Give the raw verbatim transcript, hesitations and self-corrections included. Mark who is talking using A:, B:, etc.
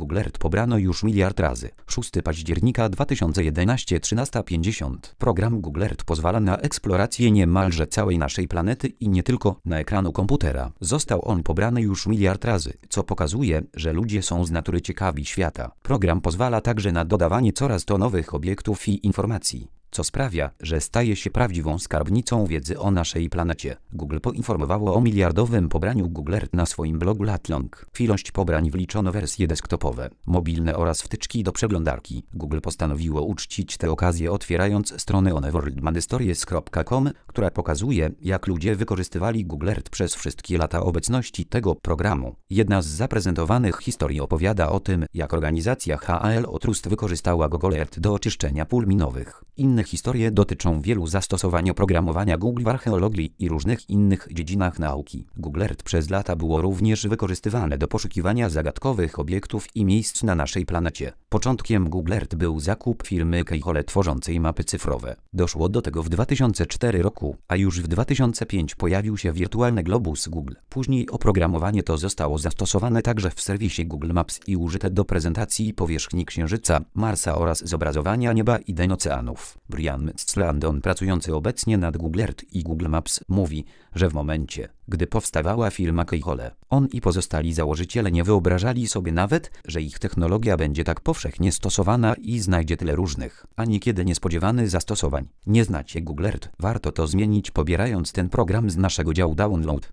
A: Google Earth pobrano już miliard razy. szóstego października dwa tysiące jedenastego, trzynasta pięćdziesiąt. Program Google Earth pozwala na eksplorację niemalże całej naszej planety i nie tylko na ekranu komputera. Został on pobrany już miliard razy, co pokazuje, że ludzie są z natury ciekawi świata. Program pozwala także na dodawanie coraz to nowych obiektów i informacji, co sprawia, że staje się prawdziwą skarbnicą wiedzy o naszej planecie. Google poinformowało o miliardowym pobraniu Google Earth na swoim blogu Latlong. W ilość pobrań wliczono wersje desktopowe, mobilne oraz wtyczki do przeglądarki. Google postanowiło uczcić tę okazję, otwierając stronę oneworldmanestories kropka com, która pokazuje, jak ludzie wykorzystywali Google Earth przez wszystkie lata obecności tego programu. Jedna z zaprezentowanych historii opowiada o tym, jak organizacja H A L O Trust wykorzystała Google Earth do oczyszczenia pól minowych. Inne historie dotyczą wielu zastosowań oprogramowania Google w archeologii i różnych innych dziedzinach nauki. Google Earth przez lata było również wykorzystywane do poszukiwania zagadkowych obiektów i miejsc na naszej planecie. Początkiem Google Earth był zakup firmy Keyhole tworzącej mapy cyfrowe. Doszło do tego w dwa tysiące czwartym roku, a już w dwa tysiące piątym pojawił się wirtualny globus Google. Później oprogramowanie to zostało zastosowane także w serwisie Google Maps i użyte do prezentacji powierzchni Księżyca, Marsa oraz zobrazowania nieba i den oceanów. Brian Slandon, pracujący obecnie nad Google Earth i Google Maps, mówi, że w momencie, gdy powstawała firma Keyhole, on i pozostali założyciele nie wyobrażali sobie nawet, że ich technologia będzie tak powszechnie stosowana i znajdzie tyle różnych, a niekiedy niespodziewanych zastosowań. Nie znacie Google Earth? Warto to zmienić, pobierając ten program z naszego działu Download.